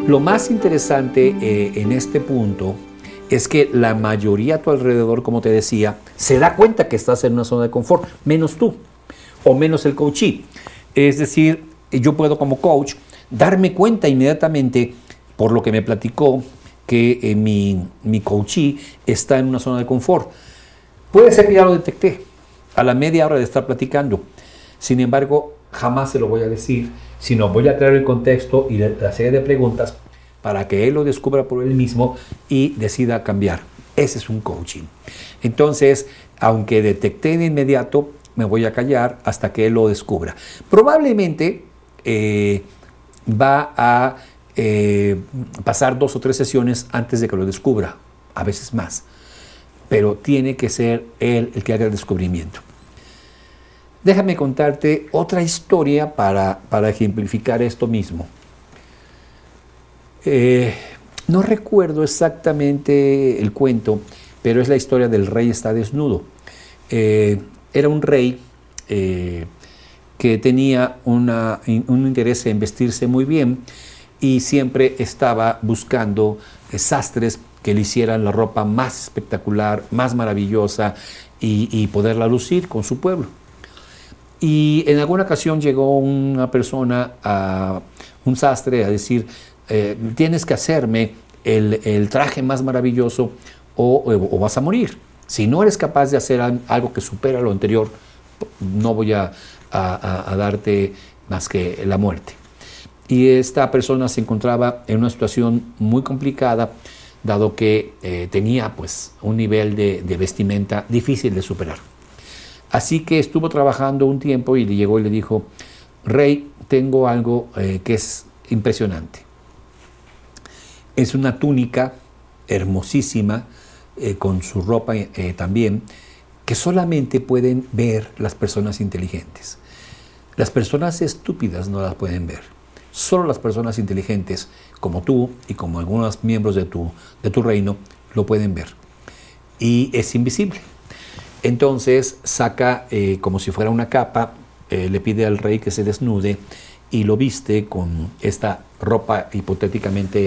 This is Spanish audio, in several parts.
Lo más interesante en este punto es que la mayoría a tu alrededor, como te decía, se da cuenta que estás en una zona de confort, menos tú o menos el coachee. Es decir, yo puedo como coach darme cuenta inmediatamente por lo que me platicó que mi coachee está en una zona de confort. Puede ser que ya lo detecté a la media hora de estar platicando. Sin embargo, jamás se lo voy a decir, sino voy a crear el contexto y la serie de preguntas para que él lo descubra por él mismo y decida cambiar. Ese es un coaching. Entonces, aunque detecté de inmediato, me voy a callar hasta que él lo descubra. Probablemente va a pasar 2 o 3 sesiones antes de que lo descubra, a veces más. Pero tiene que ser él el que haga el descubrimiento. Déjame contarte otra historia para ejemplificar esto mismo. No recuerdo exactamente el cuento, pero es la historia del rey está desnudo. Era un rey que tenía un interés en vestirse muy bien y siempre estaba buscando sastres que le hicieran la ropa más espectacular, más maravillosa y poderla lucir con su pueblo. Y en alguna ocasión llegó una persona, un sastre, a decir, tienes que hacerme el traje más maravilloso o vas a morir. Si no eres capaz de hacer algo que supera lo anterior, no voy a darte más que la muerte. Y esta persona se encontraba en una situación muy complicada, dado que tenía pues, un nivel de vestimenta difícil de superar. Así que estuvo trabajando un tiempo y le llegó y le dijo, Rey, tengo algo que es impresionante. Es una túnica hermosísima, con su ropa también, que solamente pueden ver las personas inteligentes. Las personas estúpidas no las pueden ver. Solo las personas inteligentes, como tú y como algunos miembros de tu reino, lo pueden ver. Y es invisible. Entonces saca como si fuera una capa, le pide al rey que se desnude y lo viste con esta ropa hipotéticamente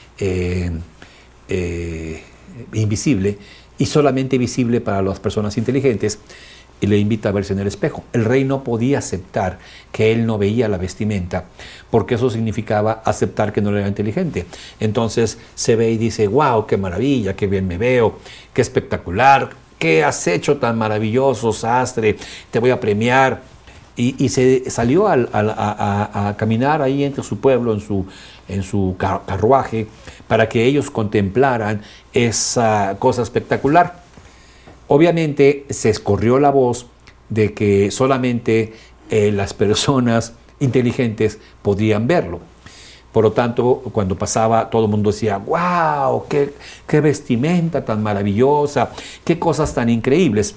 invisible y solamente visible para las personas inteligentes, y le invita a verse en el espejo. El rey no podía aceptar que él no veía la vestimenta, porque eso significaba aceptar que no era inteligente. Entonces se ve y dice, wow, qué maravilla, qué bien me veo, qué espectacular, qué has hecho tan maravilloso, sastre, te voy a premiar. Y se salió a caminar ahí entre su pueblo, en su carruaje, para que ellos contemplaran esa cosa espectacular. Obviamente se escorrió la voz de que solamente las personas inteligentes podían verlo. Por lo tanto, cuando pasaba, todo el mundo decía, ¡wow! ¡Qué vestimenta tan maravillosa! ¡Qué cosas tan increíbles!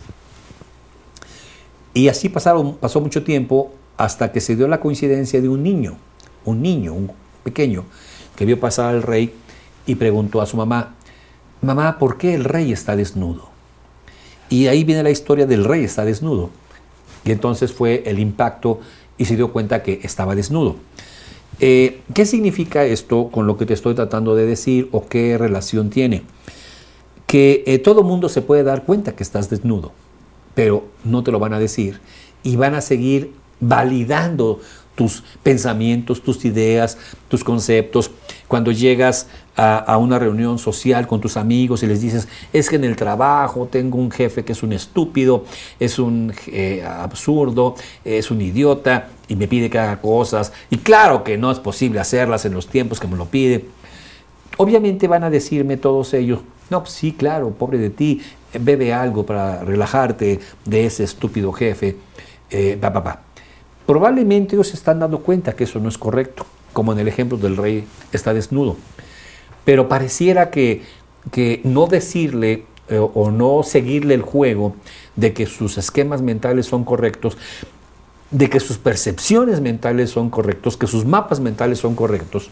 Y así pasó mucho tiempo hasta que se dio la coincidencia de un niño pequeño, que vio pasar al rey y preguntó a su mamá, mamá, ¿por qué el rey está desnudo? Y ahí viene la historia del rey está desnudo. Y entonces fue el impacto y se dio cuenta que estaba desnudo. ¿Qué significa esto con lo que te estoy tratando de decir o qué relación tiene? Que todo mundo se puede dar cuenta que estás desnudo, pero no te lo van a decir y van a seguir validando tus pensamientos, tus ideas, tus conceptos. Cuando llegas a una reunión social con tus amigos y les dices, es que en el trabajo tengo un jefe que es un estúpido, es un absurdo, es un idiota y me pide que haga cosas y claro que no es posible hacerlas en los tiempos que me lo pide. Obviamente van a decirme todos ellos, no, pues sí, claro, pobre de ti, bebe algo para relajarte de ese estúpido jefe, Probablemente ellos se están dando cuenta que eso no es correcto, como en el ejemplo del rey está desnudo. Pero pareciera que no decirle o no seguirle el juego de que sus esquemas mentales son correctos, de que sus percepciones mentales son correctos, que sus mapas mentales son correctos,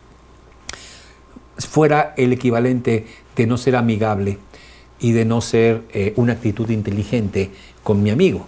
fuera el equivalente de no ser amigable y de no ser una actitud inteligente con mi amigo.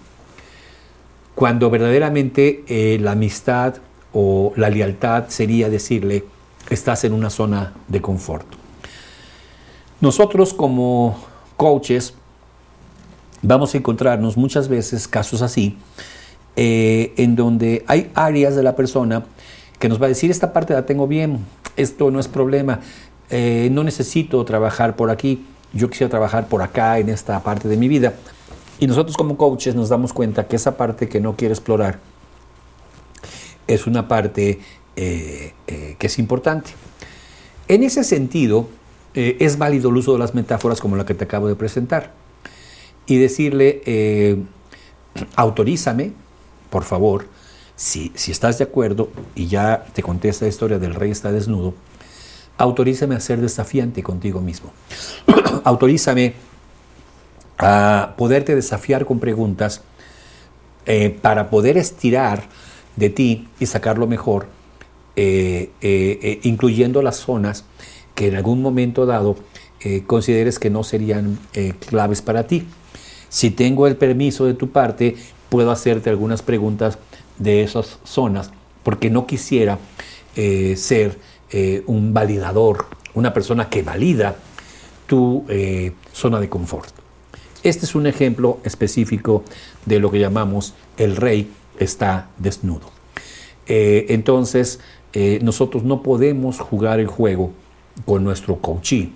Cuando verdaderamente la amistad o la lealtad sería decirle, estás en una zona de confort. Nosotros como coaches vamos a encontrarnos muchas veces casos así, en donde hay áreas de la persona que nos va a decir, esta parte la tengo bien, esto no es problema, no necesito trabajar por aquí, yo quisiera trabajar por acá en esta parte de mi vida. Y nosotros como coaches nos damos cuenta que esa parte que no quiere explorar es una parte que es importante. En ese sentido, es válido el uso de las metáforas como la que te acabo de presentar y decirle, autorízame, por favor, si estás de acuerdo, y ya te conté esta historia del rey está desnudo, autorízame a ser desafiante contigo mismo. Autorízame a poderte desafiar con preguntas para poder estirar de ti y sacar lo mejor, incluyendo las zonas que en algún momento dado consideres que no serían claves para ti. Si tengo el permiso de tu parte, puedo hacerte algunas preguntas de esas zonas, porque no quisiera ser un validador, una persona que valida tu zona de confort. Este es un ejemplo específico de lo que llamamos el rey está desnudo. Entonces, nosotros no podemos jugar el juego con nuestro coachee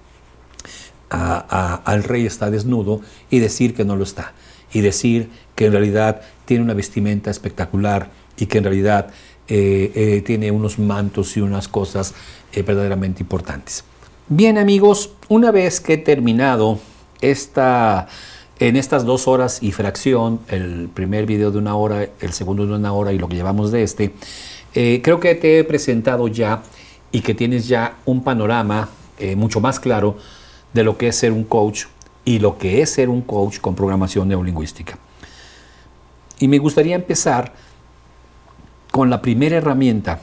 al rey está desnudo y decir que no lo está, y decir que en realidad tiene una vestimenta espectacular y que en realidad tiene unos mantos y unas cosas verdaderamente importantes. Bien, amigos, una vez que he terminado en estas 2 horas y fracción, el primer video de 1 hora, el segundo de 1 hora y lo que llevamos de creo que te he presentado ya y que tienes ya un panorama mucho más claro de lo que es ser un coach y lo que es ser un coach con programación neurolingüística. Y me gustaría empezar con la primera herramienta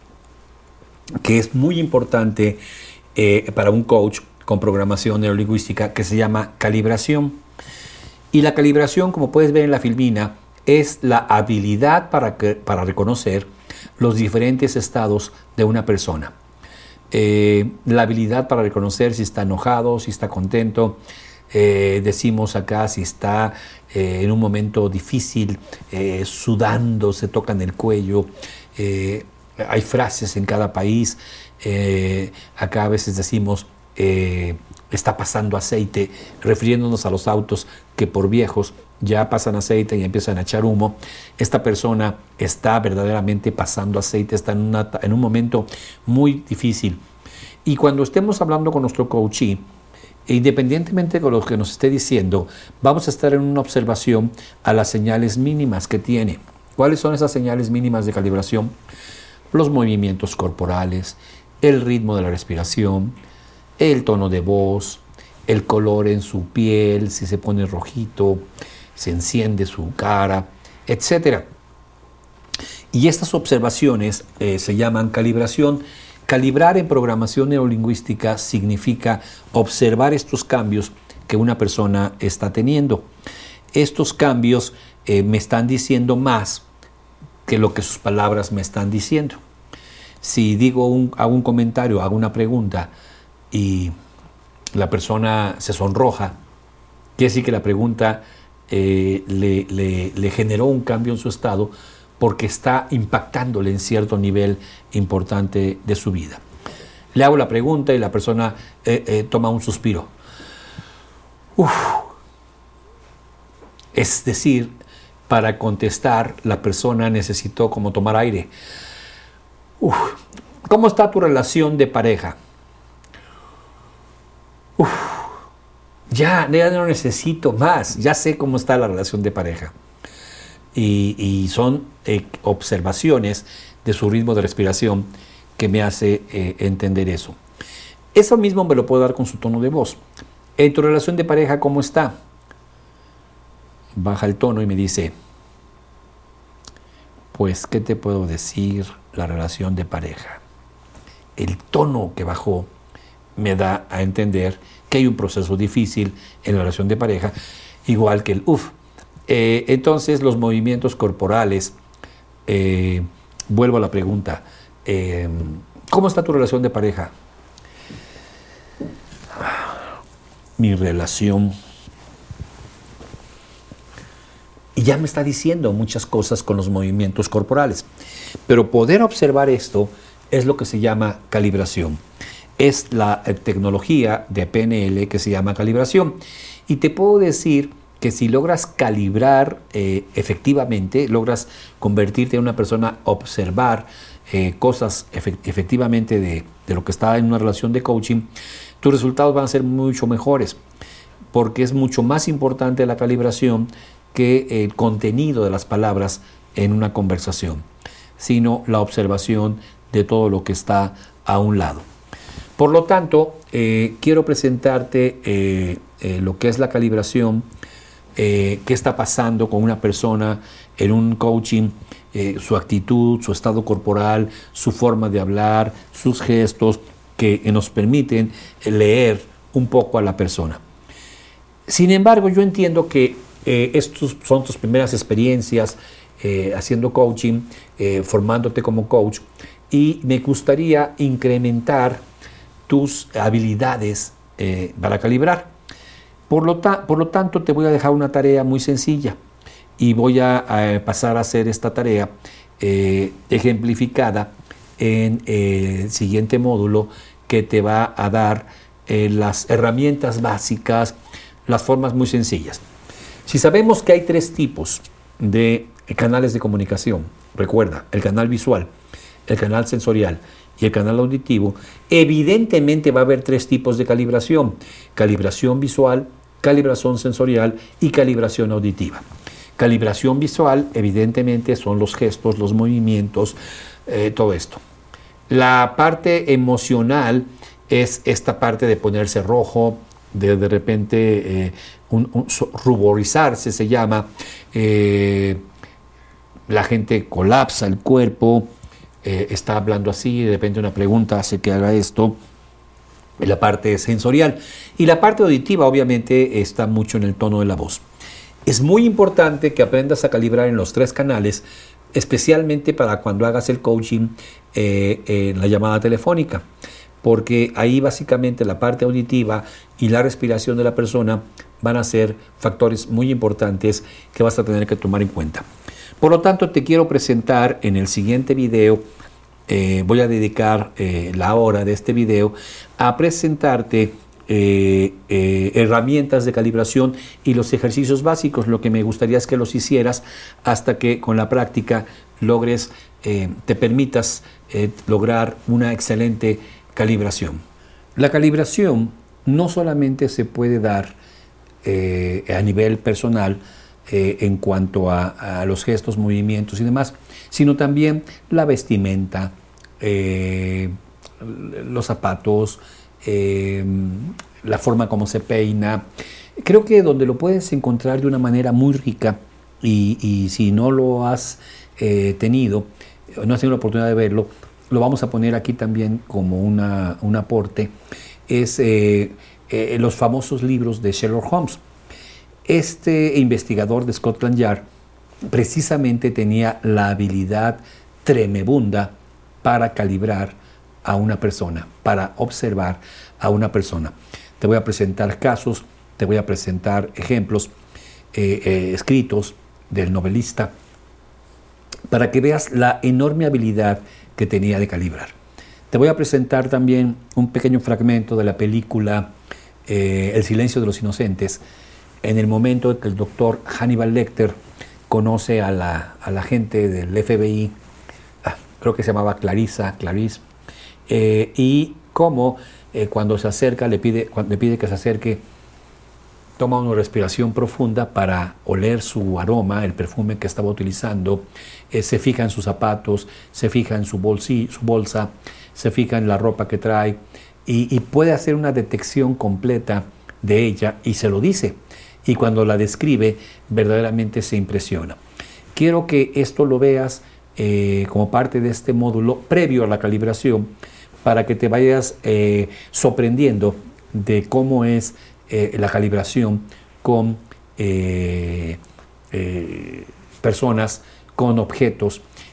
que es muy importante para un coach con programación neurolingüística, que se llama calibración. Y la calibración, como puedes ver en la filmina, es la habilidad para reconocer los diferentes estados de una persona. La habilidad para reconocer si está enojado, si está contento, decimos acá si está en un momento difícil, sudando, se toca en el cuello. Hay frases en cada país. Acá a veces decimos está pasando aceite, refiriéndonos a los autos que por viejos ya pasan aceite y empiezan a echar humo. Esta persona está verdaderamente pasando aceite, está en un momento muy difícil. Y cuando estemos hablando con nuestro coachee, independientemente de lo que nos esté diciendo, vamos a estar en una observación a las señales mínimas que tiene. ¿Cuáles son esas señales mínimas de calibración? Los movimientos corporales, el ritmo de la respiración, el tono de voz, el color en su piel, si se pone rojito, se enciende su cara, etc. Y estas observaciones se llaman calibración. Calibrar en programación neurolingüística significa observar estos cambios que una persona está teniendo. Estos cambios me están diciendo más que lo que sus palabras me están diciendo. Si hago un comentario, hago una pregunta y la persona se sonroja, quiere decir que la pregunta le generó un cambio en su estado porque está impactándole en cierto nivel importante de su vida. Le hago la pregunta y la persona toma un suspiro. Uf. Es decir, para contestar, la persona necesitó como tomar aire. Uf. ¿Cómo está tu relación de pareja? Uf. Ya no necesito más, ya sé cómo está la relación de pareja. Y son observaciones de su ritmo de respiración que me hace entender eso. Eso mismo me lo puedo dar con su tono de voz. En tu relación de pareja, ¿cómo está? Baja el tono y me dice, pues, ¿qué te puedo decir? La relación de pareja. El tono que bajó me da a entender que hay un proceso difícil en la relación de pareja, igual que el uf. Entonces, los movimientos corporales, vuelvo a la pregunta, ¿Cómo está tu relación de pareja? Mi relación. Y ya me está diciendo muchas cosas con los movimientos corporales. Pero poder observar esto es lo que se llama calibración. Es la tecnología de PNL que se llama calibración. Y te puedo decir que si logras calibrar efectivamente, logras convertirte en una persona, observar cosas efectivamente de lo que está en una relación de coaching, tus resultados van a ser mucho mejores, porque es mucho más importante la calibración que el contenido de las palabras en una conversación, sino la observación de todo lo que está a un lado. Por lo tanto, quiero presentarte lo que es la calibración, qué está pasando con una persona en un coaching, su actitud, su estado corporal, su forma de hablar, sus gestos, que nos permiten leer un poco a la persona. Sin embargo, yo entiendo que estos son tus primeras experiencias haciendo coaching, formándote como coach, y me gustaría incrementar tus habilidades para calibrar. Por lo tanto, te voy a dejar una tarea muy sencilla y voy a pasar a hacer esta tarea ejemplificada en el siguiente módulo, que te va a dar las herramientas básicas, las formas muy sencillas. Si sabemos que hay 3 tipos de canales de comunicación, recuerda, el canal visual, el canal sensorial y el canal auditivo, evidentemente va a haber 3 tipos de calibración: calibración visual, calibración sensorial y calibración auditiva. Calibración visual, evidentemente, son los gestos, los movimientos, todo esto. La parte emocional es esta parte de ponerse rojo, de repente ruborizarse, se llama. La gente colapsa el cuerpo, está hablando así, de repente una pregunta hace que haga esto. La parte sensorial. Y la parte auditiva, obviamente, está mucho en el tono de la voz. Es muy importante que aprendas a calibrar en los 3 canales, especialmente para cuando hagas el coaching en la llamada telefónica, porque ahí básicamente la parte auditiva y la respiración de la persona van a ser factores muy importantes que vas a tener que tomar en cuenta. Por lo tanto, te quiero presentar en el siguiente video. Voy a dedicar la hora de este video a presentarte herramientas de calibración y los ejercicios básicos. Lo que me gustaría es que los hicieras hasta que con la práctica logres, te permitas lograr una excelente calibración. La calibración no solamente se puede dar a nivel personal, en cuanto a los gestos, movimientos y demás, sino también la vestimenta, los zapatos, la forma como se peina. Creo que donde lo puedes encontrar de una manera muy rica, y si no lo has tenido, no has tenido la oportunidad de verlo, lo vamos a poner aquí también como un aporte, es los famosos libros de Sherlock Holmes. Este investigador de Scotland Yard precisamente tenía la habilidad tremebunda para calibrar a una persona, para observar a una persona. Te voy a presentar casos, te voy a presentar ejemplos escritos del novelista, para que veas la enorme habilidad que tenía de calibrar. Te voy a presentar también un pequeño fragmento de la película El silencio de los inocentes, en el momento en que el doctor Hannibal Lecter conoce a la gente del FBI, creo que se llamaba Clarice, y cómo cuando se acerca, le pide que se acerque, toma una respiración profunda para oler su aroma, el perfume que estaba utilizando, se fija en sus zapatos, se fija en su bolsa, se fija en la ropa que trae, y puede hacer una detección completa de ella, y se lo dice. Y cuando la describe, verdaderamente se impresiona. Quiero que esto lo veas como parte de este módulo previo a la calibración, para que te vayas sorprendiendo de cómo es la calibración con personas, con objetos,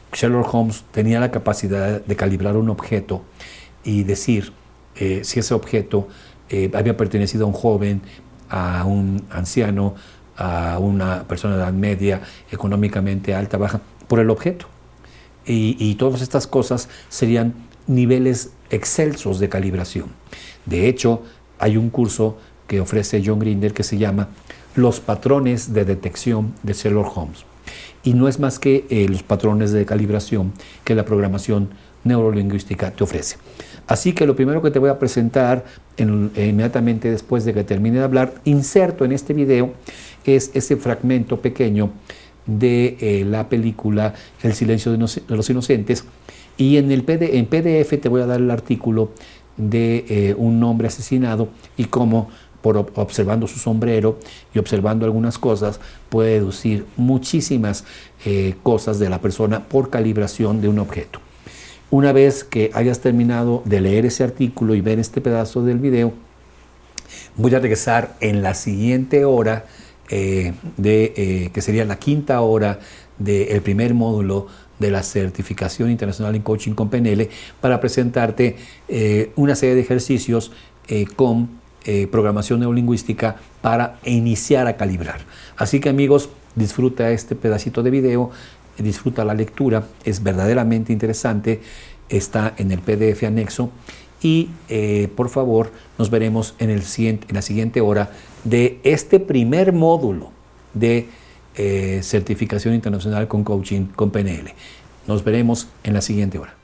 Sherlock Holmes tenía la capacidad de calibrar un objeto y decir si ese objeto había pertenecido a un joven, a un anciano, a una persona de edad media, económicamente alta, baja, por el objeto. Y todas estas cosas serían niveles excelsos de calibración. De hecho, hay un curso que ofrece John Grinder que se llama Los patrones de detección de Sherlock Holmes. Y no es más que los patrones de calibración que la programación neurolingüística te ofrece. Así que lo primero que te voy a presentar inmediatamente después de que termine de hablar, inserto en este video, es ese fragmento pequeño de la película El silencio de los inocentes, y en PDF te voy a dar el artículo de un hombre asesinado y cómo, observando su sombrero y observando algunas cosas, puede deducir muchísimas cosas de la persona por calibración de un objeto. Una vez que hayas terminado de leer ese artículo y ver este pedazo del video, voy a regresar en la siguiente hora, que sería la quinta hora del primer módulo de la certificación internacional en coaching con PNL, para presentarte una serie de ejercicios con programación neurolingüística para iniciar a calibrar. Así que, amigos, disfruta este pedacito de video, disfruta la lectura, es verdaderamente interesante, está en el PDF anexo, y por favor nos veremos en la siguiente hora de este primer módulo de certificación internacional con coaching con PNL. Nos veremos en la siguiente hora.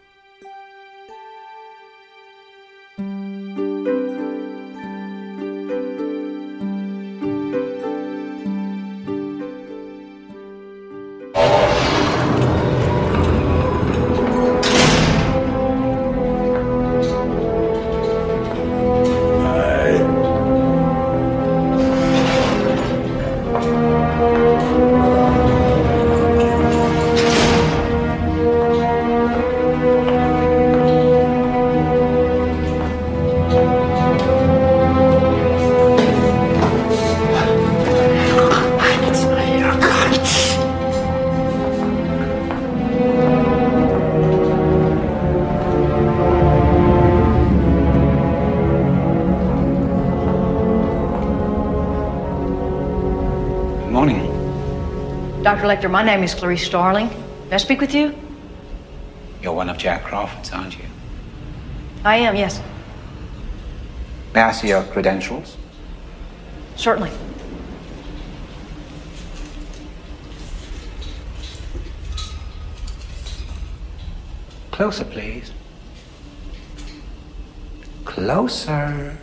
Dr. Lecter, my name is Clarice Starling. May I speak with you? You're one of Jack Crawford's, aren't you? I am, yes. May I see your credentials? Certainly. Closer, please. Closer.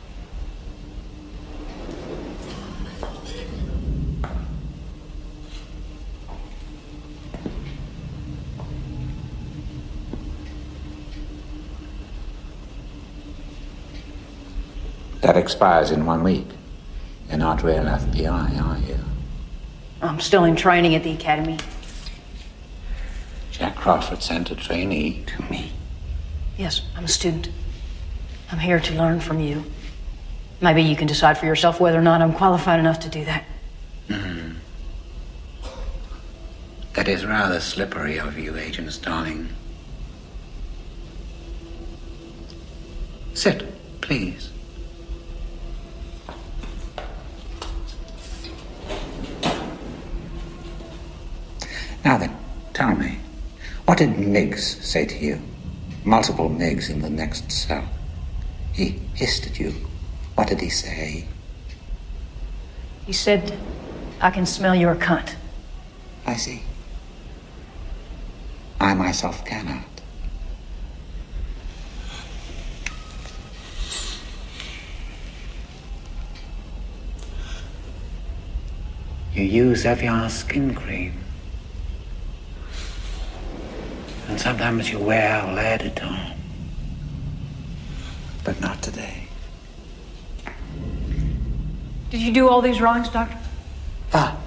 That expires in 1 week. You're not real FBI, are you? I'm still in training at the academy. Jack Crawford sent a trainee to me. Yes, I'm a student. I'm here to learn from you. Maybe you can decide for yourself whether or not I'm qualified enough to do that. Mm-hmm. That is rather slippery of you, Agent Starling. Sit, please. Now then, tell me, what did Miggs say to you? Multiple Miggs in the next cell. He hissed at you. What did he say? He said, I can smell your cunt. I see. I myself cannot. You use Evian skin cream. And sometimes you wear lead at home. But not today. Did you do all these drawings, Doctor? Ah.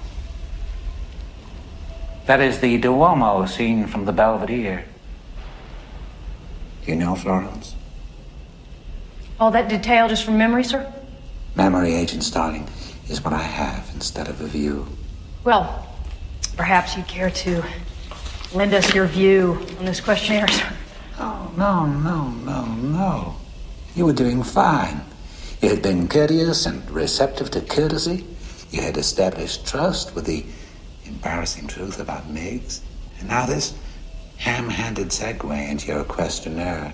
That is the Duomo scene from the Belvedere. Do you know Florence? All that detail just from memory, sir? Memory, Agent Starling, is what I have instead of a view. Well, perhaps you'd care to lend us your view on this questionnaire, sir? Oh, no. You were doing fine. You had been courteous and receptive to courtesy. You had established trust with the embarrassing truth about Miggs. And now this ham-handed segue into your questionnaire.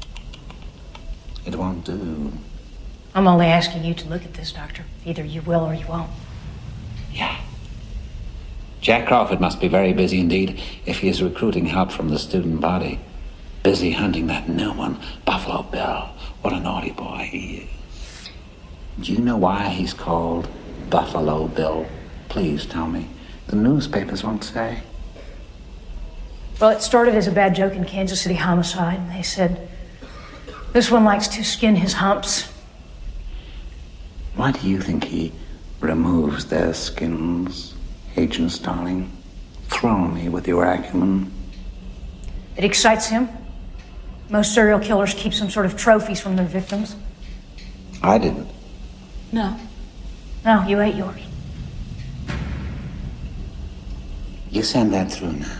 It won't do. I'm only asking you to look at this, Doctor. Either you will or you won't. Yeah. Jack Crawford must be very busy indeed if he is recruiting help from the student body. Busy hunting that new one, Buffalo Bill. What a naughty boy he is. Do you know why he's called Buffalo Bill? Please tell me. The newspapers won't say. Well, it started as a bad joke in Kansas City homicide. And they said, this one likes to skin his humps. Why do you think he removes their skins, Agent Starling? Throw me with your acumen. It excites him. Most serial killers keep some sort of trophies from their victims. I didn't. No. No, you ate yours. You send that through now.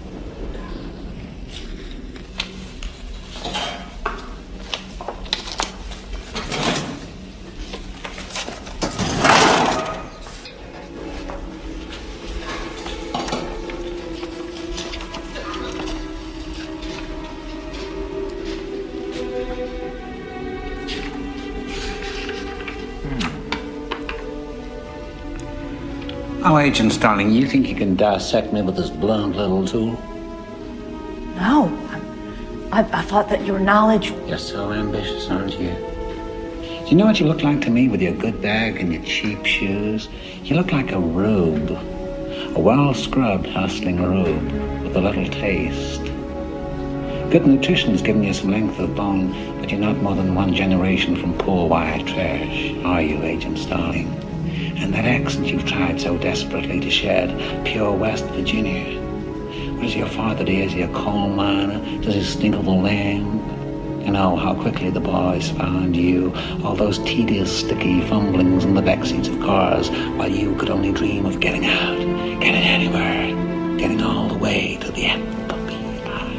Oh, Agent Starling, you think you can dissect me with this blunt little tool? No. I thought that your knowledge... You're so ambitious, aren't you? Do you know what you look like to me with your good bag and your cheap shoes? You look like a rube. A well-scrubbed, hustling rube with a little taste. Good nutrition's given you some length of bone, but you're not more than one generation from poor white trash, are you, Agent Starling? And that accent you've tried so desperately to shed, pure West Virginia. What does your father do? Is he a coal miner? Does he stink of the land? You know how quickly the boys found you, all those tedious, sticky fumblings in the backseats of cars, while you could only dream of getting out, getting anywhere, getting all the way to the Applebee line.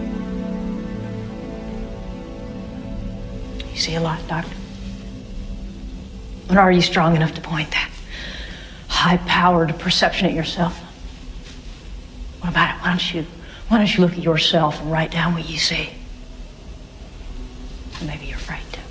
You see a lot, Doctor? And are you strong enough to point that high-powered perception at yourself? What about it? Why don't you look at yourself and write down what you see? Maybe you're afraid to.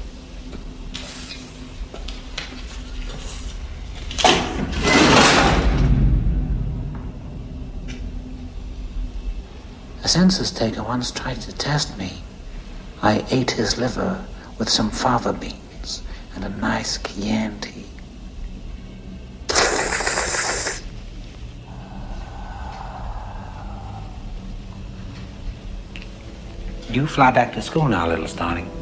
A census taker once tried to test me. I ate his liver with some fava beans and a nice Chianti. You fly back to school now, little Starling.